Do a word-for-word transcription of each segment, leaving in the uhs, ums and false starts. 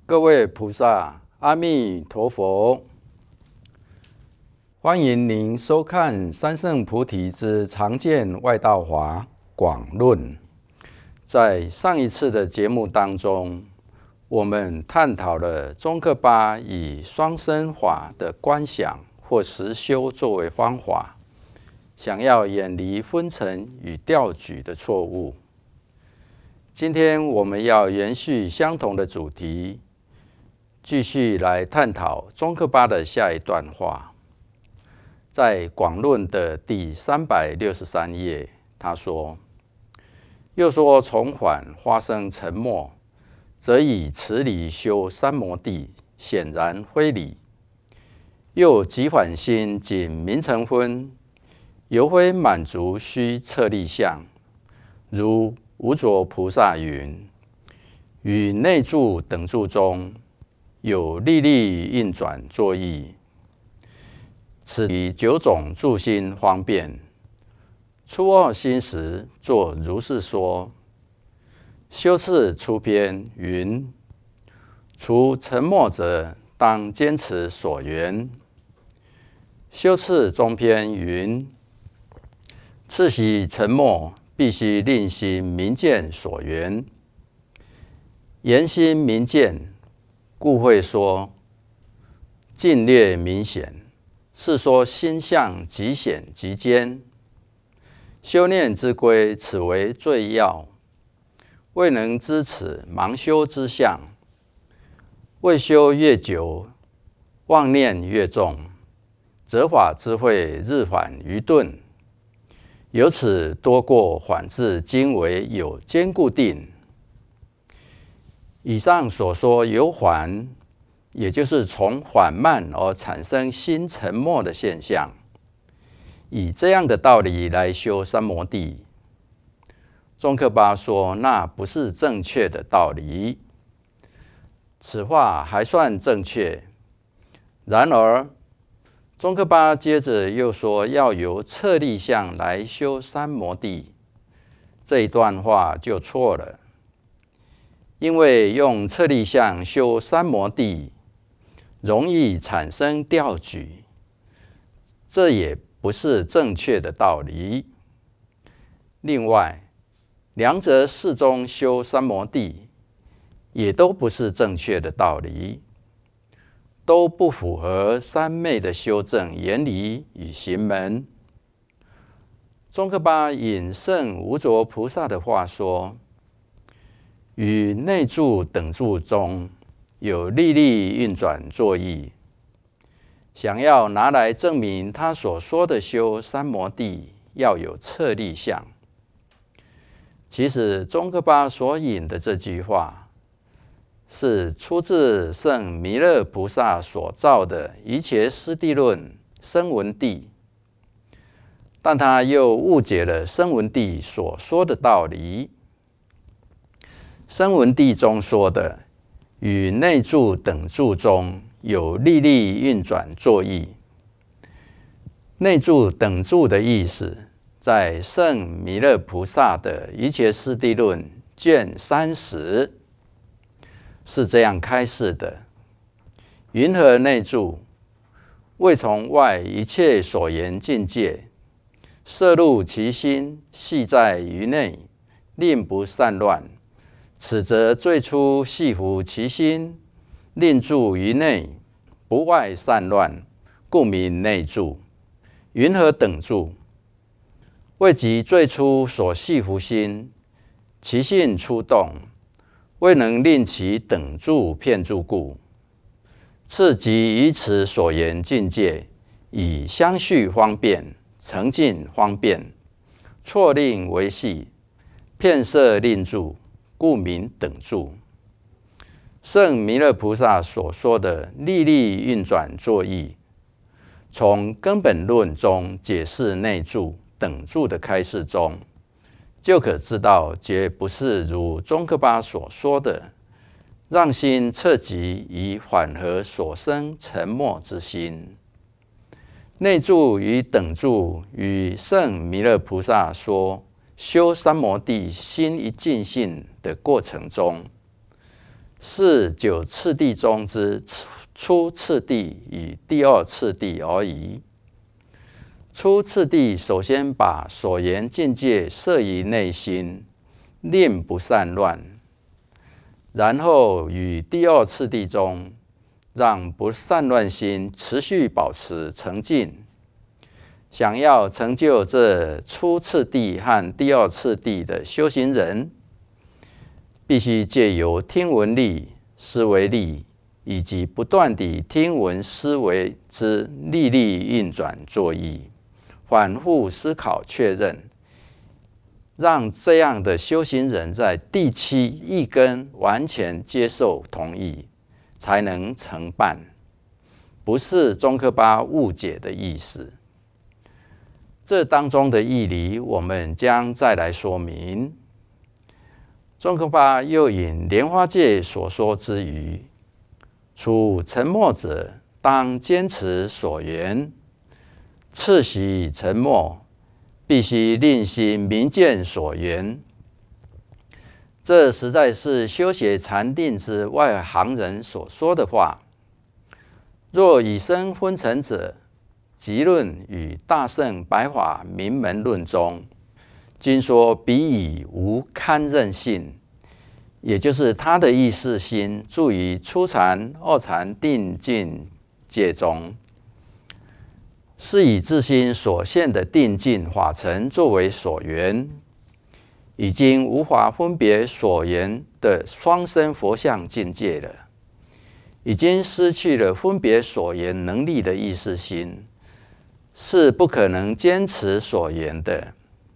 各位菩萨，阿弥陀佛！欢迎您收看三圣菩提之常见外道华广论。在上一次的节目当中，我们探讨了宗喀巴以双生法的观想或实修作为方法，想要远离昏沉与掉举的错误。今天我们要延续相同的主题，继续来探讨宗喀巴的下一段话。在广论的第三百六十三页，他说：“又说从缓发生沉默，则以此理修三摩地，显然非理。又即缓心仅名成分，犹非满足须测立相。如无着菩萨云：与内住等住中，有历历运转作意。此以九种住心方便，初二心时作如是说。修次出篇云：除沉默者，当坚持所缘。修次中篇云：次习沉默，必须令心明见所缘。言心明见，故会说尽略明显，是说心相极显极坚。修炼之规，此为最要。未能知此盲修之相，未修越久，妄念越重，则法之慧日缓愚钝。由此多过缓至今为有坚固定。以上所说由缓，也就是从缓慢而产生心沉默的现象。以这样的道理来修三摩地，宗喀巴说那不是正确的道理。此话还算正确。然而，宗喀巴接着又说要由测立相来修三摩地，这一段话就错了。因为用测立相修三摩地，容易产生掉举，这也不是正确的道理。另外，两者适中修三摩地，也都不是正确的道理，都不符合三昧的修正原理与行门。宗喀巴引圣无着菩萨的话说：与内住等住中，有历历运转作意，想要拿来证明他所说的修三摩地要有测立相。其实宗喀巴所引的这句话，是出自圣弥勒菩萨所造的一切师地论声闻地，但他又误解了声闻地所说的道理。声闻地中说的与内住等住中有历历运转作意，内住等住的意思，在圣弥勒菩萨的一切师地论卷三十是这样开示的：云何内住？未从外一切所言境界，摄入其心，系在于内，令不散乱。此则最初系服其心，令住于内，不外散乱，故名内住。云何等住？未及最初所系服心，其性出动，未能令其等住片住故。次即于此所言境界，以相续方便，成尽方便，错令为系，片摄令住，故名等住。圣弥勒菩萨所说的历历运转作意，从根本论中解释内住等住的开示中，就可知道绝不是如宗喀巴所说的，让心彻极以缓和所生沉默之心。内住与等住与圣弥勒菩萨说修三摩地心一尽性的过程中， 是九次第中之初次第与第二次第而已。初次第首先把所缘境界摄于内心，令不散乱，然后于第二次第中，让不散乱心持续保持澄净。想要成就这初次第和第二次第的修行人，必须借由听闻力、思维力，以及不断地听闻思维之力力运转作意，反复思考确认，让这样的修行人在第七意根完全接受同意，才能成办，不是宗喀巴误解的意思。这当中的义理，我们将再来说明。宗喀巴又引莲花戒所说之语：初沉默者，当坚持所缘；次习沉默，必须令心明见所缘。这实在是修学禅定之外行人所说的话。若以身昏沉者，集论与大乘白法名门论中，均说彼以无堪任性，也就是他的意识心住于初禅、二禅定境界中，是以自心所现的定境法尘作为所缘，已经无法分别所缘的双生佛像境界了，已经失去了分别所缘能力的意识心，是不可能坚持所缘的。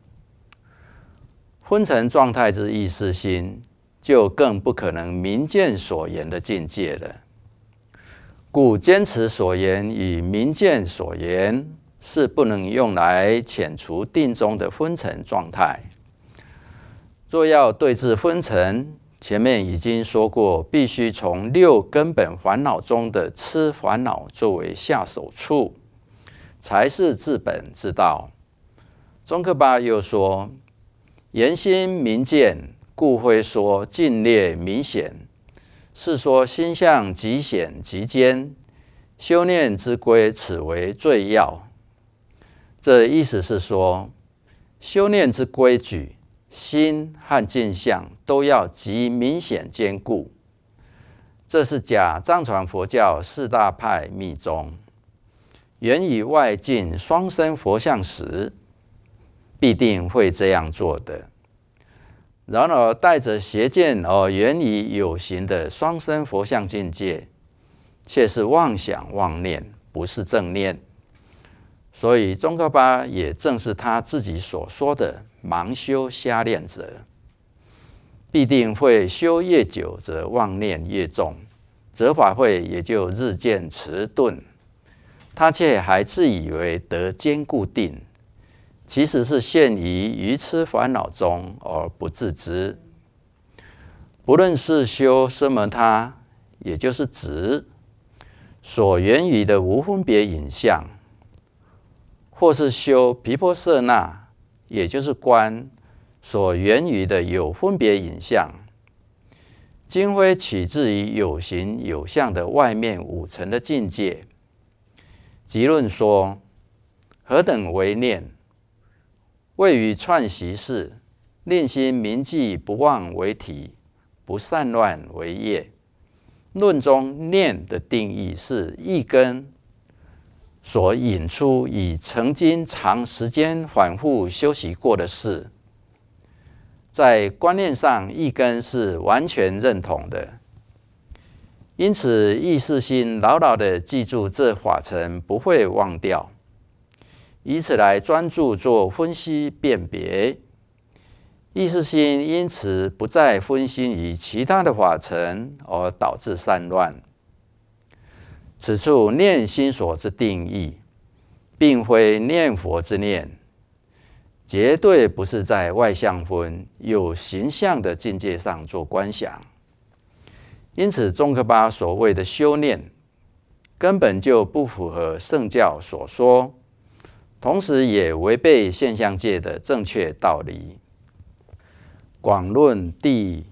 昏沉状态之意识心，就更不可能明见所缘的境界了。故坚持所缘与明见所缘，是不能用来遣除定中的昏沉状态。若要对治昏沉，前面已经说过，必须从六根本烦恼中的痴烦恼作为下手处，才是治本之道。宗喀巴又说：言心明见，故会说尽略明显，是说心相极显极坚，修炼之规，此为最要。这意思是说，修炼之规矩，心和境相都要极明显坚固。这是假藏传佛教四大派密宗，缘以外境双生佛像时，必定会这样做的。然而带着邪见而缘以有形的双生佛像境界，却是妄想妄念，不是正念。所以宗喀巴也正是他自己所说的盲修瞎练者，必定会修越久，则妄念越重，则法会也就日渐迟钝。他却还自以为得坚固定，其实是陷于愚痴烦恼中而不自知。不论是修奢摩他，也就是指所缘于的无分别影像，或是修毗婆舍那，也就是观所缘于的有分别影像，均会取自于有形有相的外面五层的境界。即论说，何等为念？谓于串习事，令心铭记不忘为体，不散乱为业。论中念的定义是一根所引出以曾经长时间反复修习过的事，在观念上一根是完全认同的，因此意识心牢牢地记住这法尘，不会忘掉，以此来专注做分析辨别。意识心因此不再分心于其他的法尘，而导致散乱。此处念心所之定义，并非念佛之念，绝对不是在外相分有形象的境界上做观想。因此宗喀巴所谓的修念，根本就不符合圣教所说，同时也违背现象界的正确道理。广论第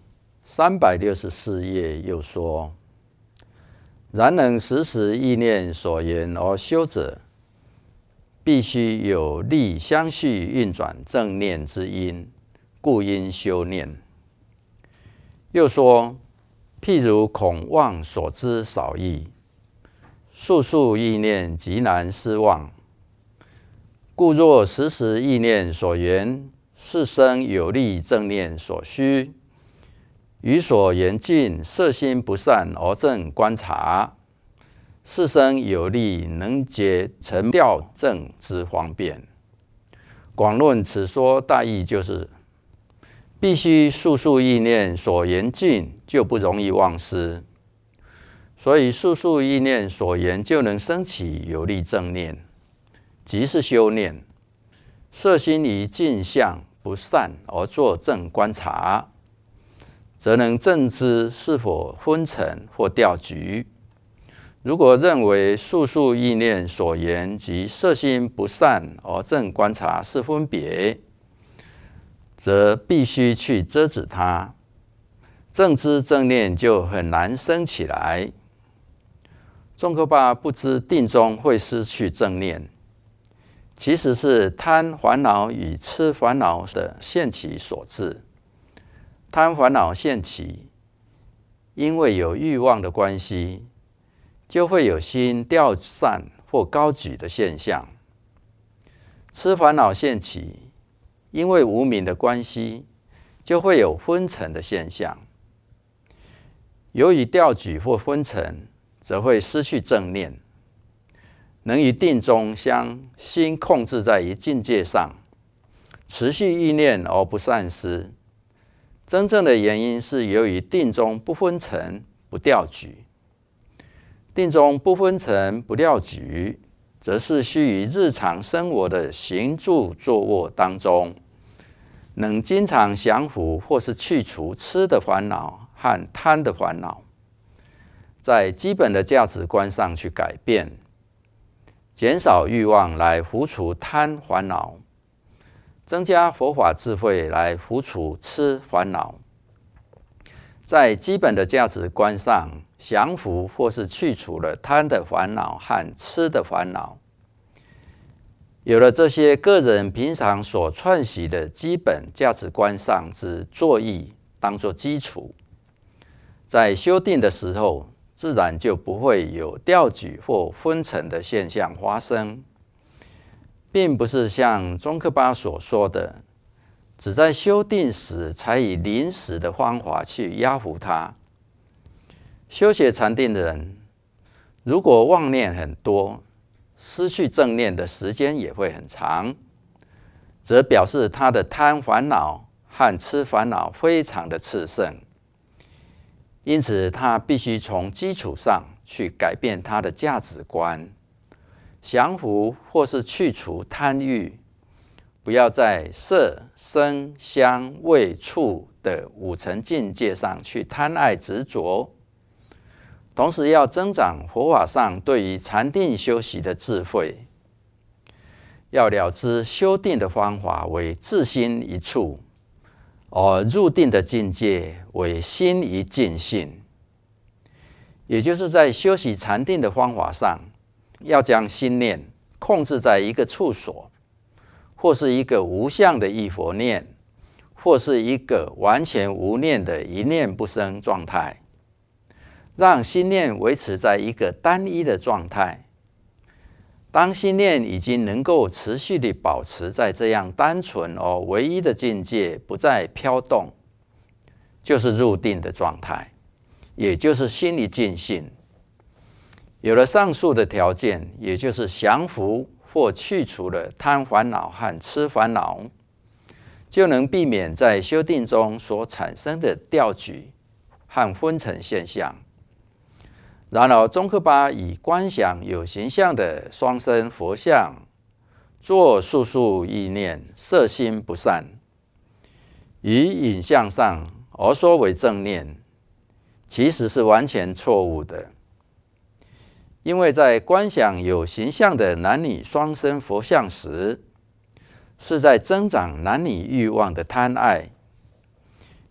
三百六十四页又说：然能时时意念所言而修者，必须有力相续运转正念之因，故应修念。又说：譬如恐忘所知少益，速速意念极难失忘，故若时时意念所缘，是生有力正念所需，于所缘境摄心不散而正观察，是生有力能解沉掉正之方便。广论此说大意就是，必须速速意念所缘境，就不容易忘失。所以速速意念所缘，就能升起有力正念，即是修念。摄心于境相不散而作正观察，则能正知是否昏沉或掉局。如果认为速速意念所缘及摄心不散而正观察是分别，则必须去遮止它，正知正念就很难生起来。宗喀巴不知定中会失去正念，其实是贪烦恼与痴烦恼的现起所致。贪烦恼现起，因为有欲望的关系，就会有心掉散或高举的现象。痴烦恼现起，因为无明的关系，就会有昏沉的现象。由于掉举或昏沉，则会失去正念，能于定中将心控制在一境界上，持续意念而不散失。真正的原因是由于定中不昏沉、不掉举。定中不昏沉、不掉举，则是须于日常生活的行住坐卧当中，能经常降伏或是去除痴的烦恼和贪的烦恼，在基本的价值观上去改变，减少欲望来除除贪烦恼，增加佛法智慧来除除痴烦恼。在基本的价值观上降服或是去除了贪的烦恼和痴的烦恼，有了这些个人平常所串习的基本价值观上之作意当作基础，在修定的时候，自然就不会有掉举或昏沉的现象发生，并不是像宗喀巴所说的，只在修定时才以临时的方法去压服它。修学禅定的人，如果妄念很多，失去正念的时间也会很长，则表示他的贪烦恼和痴烦恼非常的炽盛。因此他必须从基础上去改变他的价值观，降服或是去除贪欲，不要在色、声、香、味、触的五层境界上去贪爱执着，同时要增长佛法上对于禅定修习的智慧，要了知修定的方法为自心一处，而入定的境界为心一境性。也就是在修习禅定的方法上，要将心念控制在一个处所，或是一个无相的一佛念，或是一个完全无念的一念不生状态，让心念维持在一个单一的状态。当心念已经能够持续地保持在这样单纯而唯一的境界，不再飘动，就是入定的状态，也就是心一静性。有了上述的条件，也就是降服或去除了贪烦恼和痴烦恼，就能避免在修定中所产生的掉举和昏沉现象。然而宗喀巴以观想有形象的双身佛像，做速速意念，摄心不散，于影像上而说为正念，其实是完全错误的。因为在观想有形象的男女双身佛像时，是在增长男女欲望的贪爱，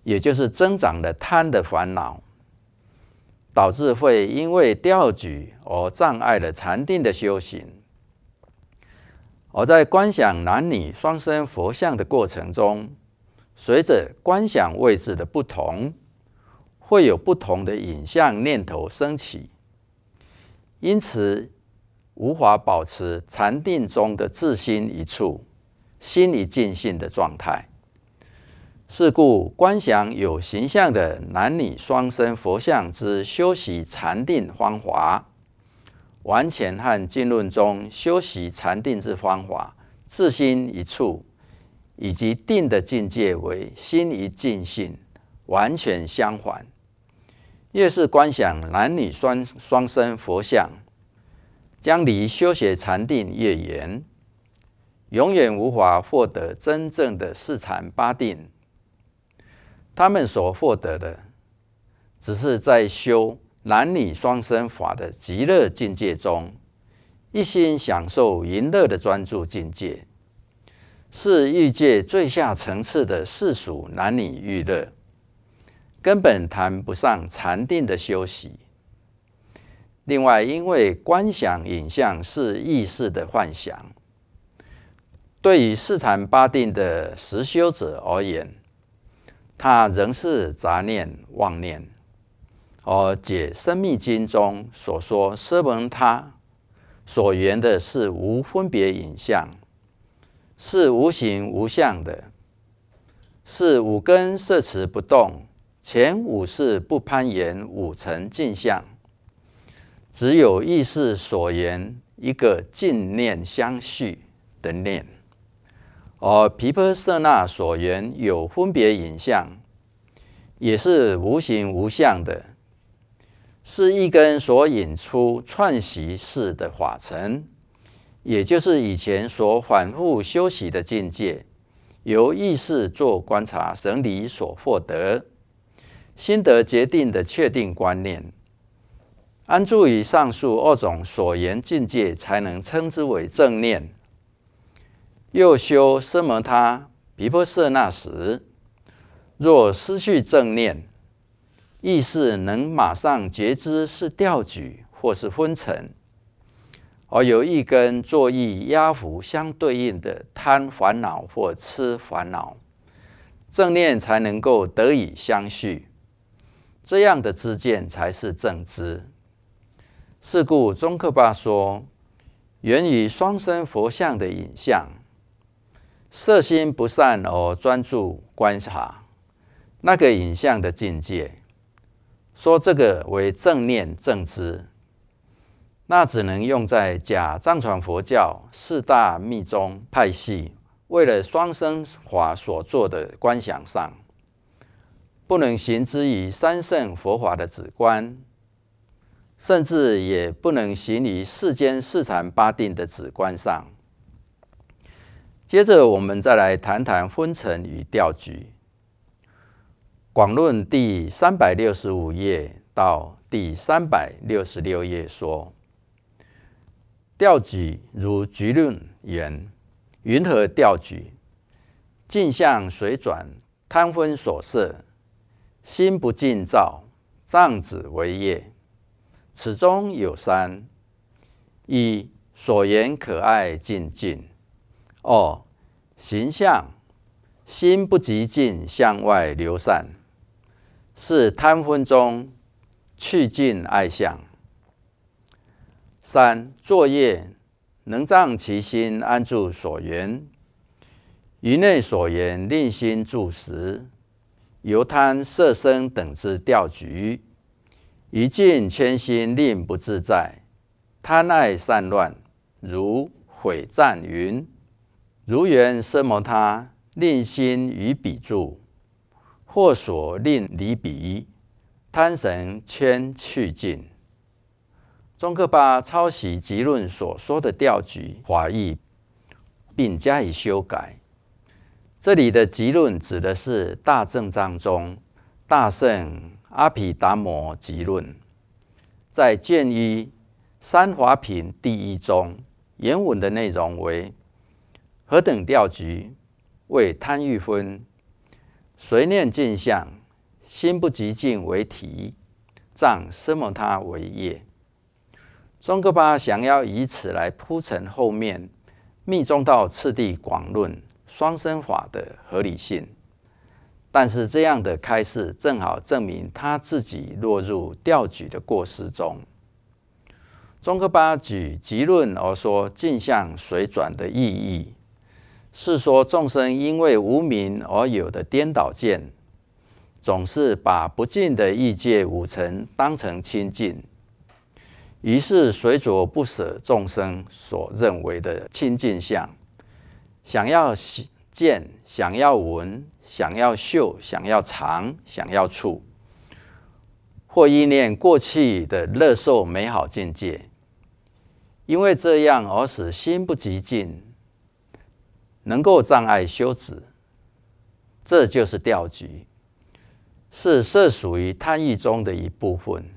也就是增长了贪的烦恼，导致会因为钓举而障碍了禅定的修行。而在观想男女双生佛像的过程中，随着观想位置的不同，会有不同的影像念头升起，因此无法保持禅定中的自心一处、心一尽性的状态。是故，观想有形象的男女双生佛像之修习禅定方法，完全和经论中修习禅定之方法、自心一处以及定的境界为心一尽性完全相反。越是观想男女双双生佛像，将离修学禅定越远，永远无法获得真正的四禅八定。他们所获得的，只是在修男女双生法的极乐境界中，一心享受淫乐的专注境界，是欲界最下层次的世俗男女欲乐，根本谈不上禅定的修习。另外，因为观想影像是意识的幻想，对于四禅八定的实修者而言，它仍是杂念妄念。而解深密经中所说奢摩他所言的是无分别影像，是无形无相的，是五根摄持不动，前五识不攀缘五尘镜像，只有意识所言一个净念相续的念。而毗婆舍那所言有分别影像，也是无形无相的，是一根所引出串习式的法尘，也就是以前所反复修习的境界，由意识做观察整理所获得，心得决定的确定观念。安住于上述二种所言境界，才能称之为正念。又修奢摩他、毗婆舍那时，若失去正念，意识能马上觉知是钓举或是昏沉，而有一根作意压伏相对应的贪烦恼或痴烦恼，正念才能够得以相续，这样的知见才是正知。是故宗喀巴说，源于双生佛像的影像，色心不善而专注观察那个影像的境界，说这个为正念正知，那只能用在假藏传佛教四大密宗派系为了双生法所做的观想上，不能行之于三圣佛法的止观，甚至也不能行于世间四禅八定的止观上。接着我们再来谈谈昏沉与钓举。广论第三百六十五页到第三百六十六页说，钓举如局论言，云何钓举？镜像随转，贪昏所摄，心不尽照，障子为业。此中有三：一、所言可爱尽尽；二、形象，心不极尽向外流散，是贪昏中去尽爱相；三、作业，能障其心安住所缘，于内所言令心住时，由贪色声等之钓举，一尽谦心令不自在，贪爱散乱，如毁赞云：如缘奢摩他，令心于彼住，或所令离彼，贪神牵去尽。宗喀巴抄袭集论所说的钓举法义，并加以修改。这里的集论指的是大正藏中大圣阿毗达摩集论，在卷一三法品第一中，原文的内容为：何等钓举？为贪欲分。 随念镜像，心不极静为题，藏奢摩他为业。宗喀巴想要以此来铺陈后面密宗道次第广论双生法的合理性，但是这样的开示正好证明他自己落入调举的过失中。宗喀巴举集论而说镜像随转的意义，是说众生因为无明而有的颠倒见，总是把不净的异界五尘当成清净，于是随着不舍众生所认为的清净相，想要见，想要闻，想要嗅，想要尝，想要触，或依念过去的乐受美好境界，因为这样而使心不极静，能够障碍修止，这就是调举，是涉属于贪欲中的一部分。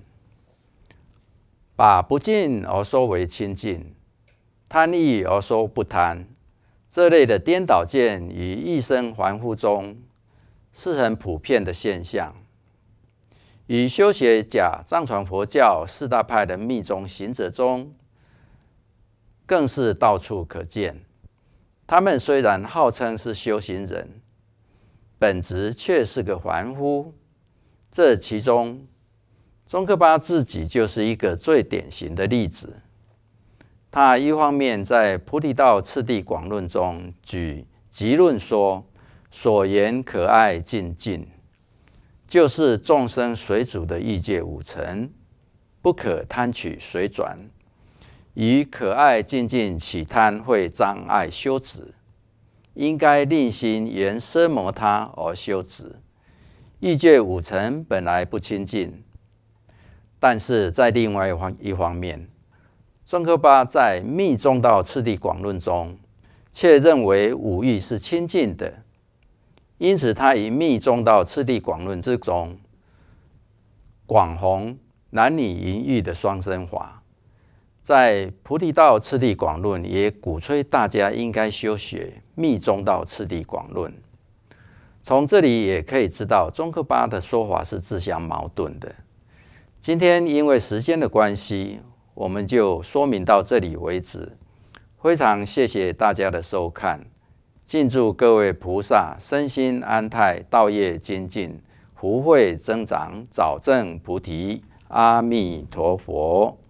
把不净而说为清净，贪欲而说不贪，这类的颠倒见于一生凡夫中是很普遍的现象，与修学假藏传佛教四大派的密宗行者中更是到处可见。他们虽然号称是修行人，本质却是个凡夫。这其中，宗喀巴自己就是一个最典型的例子。他一方面在《菩提道次第广论》中举集论说，所言可爱净净，就是众生随主的欲界五尘，不可贪取随转。于可爱净净起贪会障碍修止，应该令心缘奢摩他而修止。欲界五尘本来不清净，但是在另外一方面，宗喀巴在《密宗道次第广论》中却认为五欲是清净的，因此他以《密宗道次第广论》之中广弘男女淫欲的双生法。在《菩提道次第广论》也鼓吹大家应该修学《密宗道次第广论》。从这里也可以知道，宗喀巴的说法是自相矛盾的。今天因为时间的关系，我们就说明到这里为止。非常谢谢大家的收看，敬祝各位菩萨身心安泰，道业精进，福慧增长，早证菩提。阿弥陀佛。